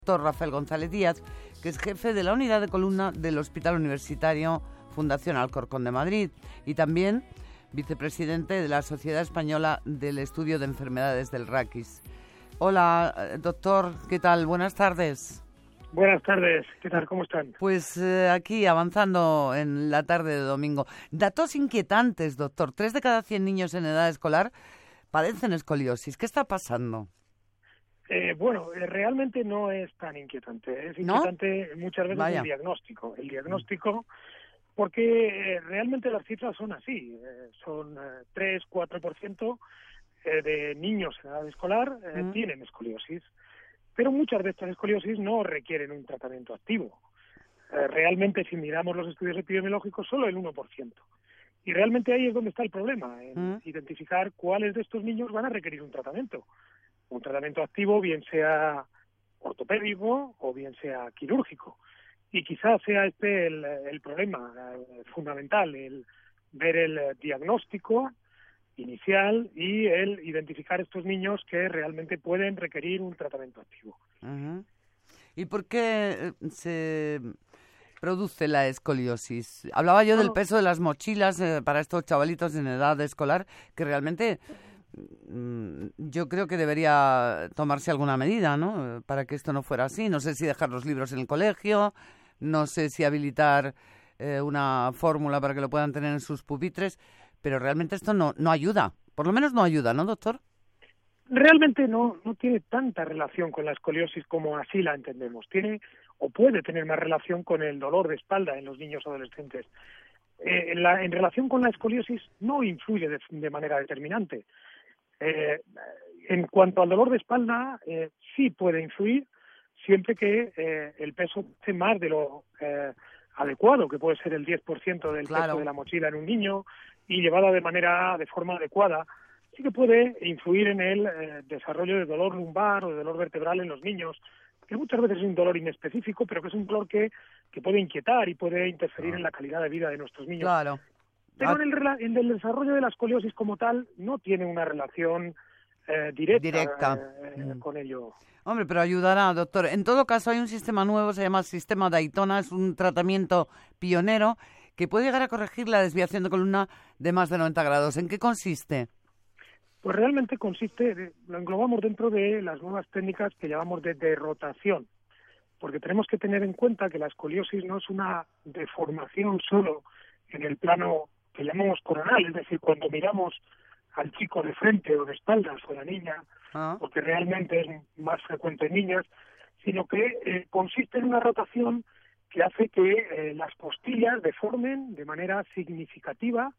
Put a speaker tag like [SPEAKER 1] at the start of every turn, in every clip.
[SPEAKER 1] Doctor Rafael González Díaz, que es jefe de la unidad de columna del Hospital Universitario Fundación Alcorcón de Madrid y también vicepresidente de la Sociedad Española del Estudio de Enfermedades del Raquis. Hola, doctor, ¿qué tal? Buenas tardes.
[SPEAKER 2] Buenas tardes, ¿qué tal? ¿Cómo están?
[SPEAKER 1] Pues aquí avanzando en la tarde de domingo. Datos inquietantes, doctor. 3 de cada 100 niños en edad escolar padecen escoliosis. ¿Qué está pasando?
[SPEAKER 2] Realmente no es tan inquietante. Es
[SPEAKER 1] ¿No?
[SPEAKER 2] inquietante muchas veces
[SPEAKER 1] Vaya.
[SPEAKER 2] el diagnóstico. Porque realmente las cifras son así. Son 3-4% de niños en edad escolar tienen escoliosis. Pero muchas de estas escoliosis no requieren un tratamiento activo. Realmente, si miramos los estudios epidemiológicos, solo el 1%. Y realmente ahí es donde está el problema, en identificar cuáles de estos niños van a requerir un tratamiento. Un tratamiento activo, bien sea ortopédico o bien sea quirúrgico. Y quizás sea este el problema fundamental, el ver el diagnóstico inicial y el identificar estos niños que realmente pueden requerir un tratamiento activo.
[SPEAKER 1] Uh-huh. ¿Y por qué se produce la escoliosis? Hablaba yo del peso de las mochilas para estos chavalitos en edad escolar, que realmente yo creo que debería tomarse alguna medida, ¿no? Para que esto no fuera así. No sé si dejar los libros en el colegio, no sé si habilitar una fórmula para que lo puedan tener en sus pupitres, pero realmente esto no ayuda. Por lo menos no ayuda, ¿no, doctor?
[SPEAKER 2] Realmente no tiene tanta relación con la escoliosis como así la entendemos. Tiene o puede tener más relación con el dolor de espalda en los niños adolescentes. En relación con la escoliosis no influye de manera determinante. En cuanto al dolor de espalda, sí puede influir siempre que el peso esté más de lo adecuado, que puede ser el 10% del peso de la mochila en un niño y llevada de forma adecuada. Sí que puede influir en el desarrollo de dolor lumbar o de dolor vertebral en los niños, que muchas veces es un dolor inespecífico, pero que es un dolor que puede inquietar y puede interferir en la calidad de vida de nuestros niños.
[SPEAKER 1] Claro.
[SPEAKER 2] Pero en el desarrollo de la escoliosis como tal no tiene una relación directa. Con ello.
[SPEAKER 1] Hombre, pero ayudará, doctor. En todo caso, hay un sistema nuevo, se llama el sistema Daytona, es un tratamiento pionero que puede llegar a corregir la desviación de columna de más de 90 grados. ¿En qué consiste?
[SPEAKER 2] Pues realmente lo englobamos dentro de las nuevas técnicas que llamamos de rotación, porque tenemos que tener en cuenta que la escoliosis no es una deformación solo en el plano que llamamos coronal, es decir, cuando miramos al chico de frente o de espaldas o a la niña, porque realmente es más frecuente en niñas, sino que consiste en una rotación que hace que las costillas deformen de manera significativa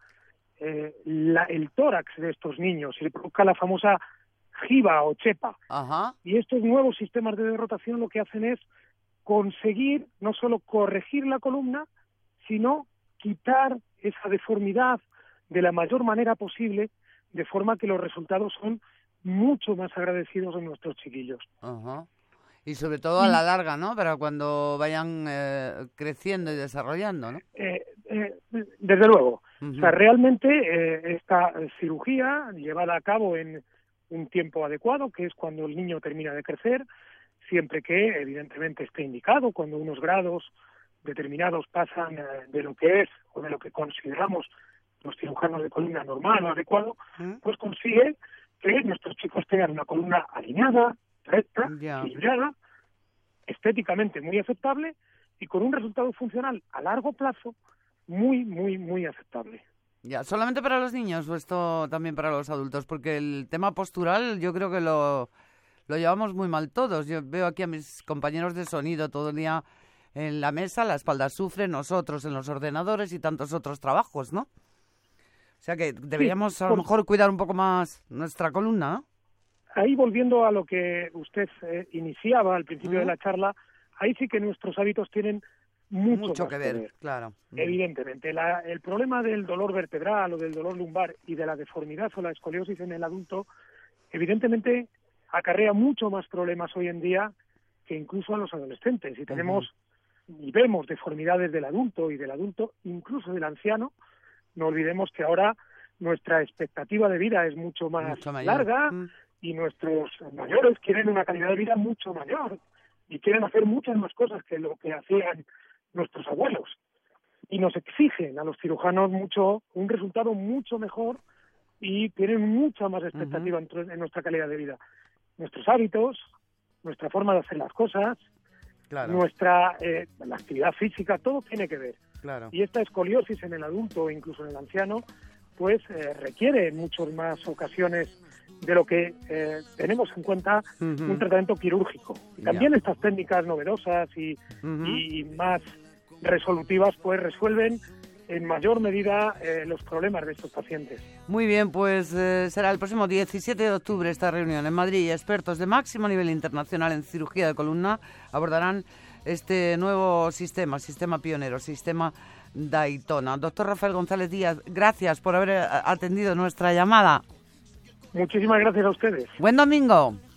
[SPEAKER 2] el tórax de estos niños y le produzca la famosa jiba o chepa.
[SPEAKER 1] Ajá.
[SPEAKER 2] Y estos nuevos sistemas de rotación lo que hacen es conseguir no solo corregir la columna, sino quitar esa deformidad de la mayor manera posible, de forma que los resultados son mucho más agradecidos en nuestros chiquillos.
[SPEAKER 1] Ajá. Y sobre todo a la larga, ¿no? Para cuando vayan creciendo y desarrollando, ¿no?
[SPEAKER 2] Desde luego. O sea, realmente esta cirugía llevada a cabo en un tiempo adecuado, que es cuando el niño termina de crecer, siempre que evidentemente esté indicado, cuando unos grados determinados pasan de lo que es o de lo que consideramos los cirujanos de columna normal o adecuado, pues consigue que nuestros chicos tengan una columna alineada, recta, equilibrada, estéticamente muy aceptable y con un resultado funcional a largo plazo muy, muy, muy aceptable.
[SPEAKER 1] Ya, ¿solamente para los niños o esto también para los adultos? Porque el tema postural yo creo que lo llevamos muy mal todos. Yo veo aquí a mis compañeros de sonido todo el día en la mesa, la espalda sufre, nosotros en los ordenadores y tantos otros trabajos, ¿no? O sea que deberíamos a lo mejor cuidar un poco más nuestra columna, ¿no?
[SPEAKER 2] Ahí volviendo a lo que usted iniciaba al principio de la charla, ahí sí que nuestros hábitos tienen mucho
[SPEAKER 1] que ver, claro.
[SPEAKER 2] Evidentemente, el problema del dolor vertebral o del dolor lumbar y de la deformidad o la escoliosis en el adulto, evidentemente acarrea mucho más problemas hoy en día que incluso a los adolescentes. Y tenemos y vemos deformidades del adulto y del adulto, incluso del anciano. No olvidemos que ahora nuestra expectativa de vida es mucho más larga y nuestros mayores quieren una calidad de vida mucho mayor. y quieren hacer muchas más cosas que lo que hacían nuestros abuelos. Y nos exigen a los cirujanos un resultado mucho mejor y tienen mucha más expectativa en nuestra calidad de vida. Nuestros hábitos, nuestra forma de hacer las cosas, nuestra la actividad física, todo tiene que ver. Y esta escoliosis en el adulto e incluso en el anciano, pues requiere en muchas más ocasiones de lo que tenemos en cuenta un tratamiento quirúrgico. Y también estas técnicas novedosas y más resolutivas pues resuelven en mayor medida los problemas de estos pacientes.
[SPEAKER 1] Muy bien, pues será el próximo 17 de octubre esta reunión en Madrid y expertos de máximo nivel internacional en cirugía de columna abordarán este nuevo sistema pionero, sistema Daytona. Doctor Rafael González Díaz, gracias por haber atendido nuestra llamada.
[SPEAKER 2] Muchísimas gracias a ustedes.
[SPEAKER 1] Buen domingo.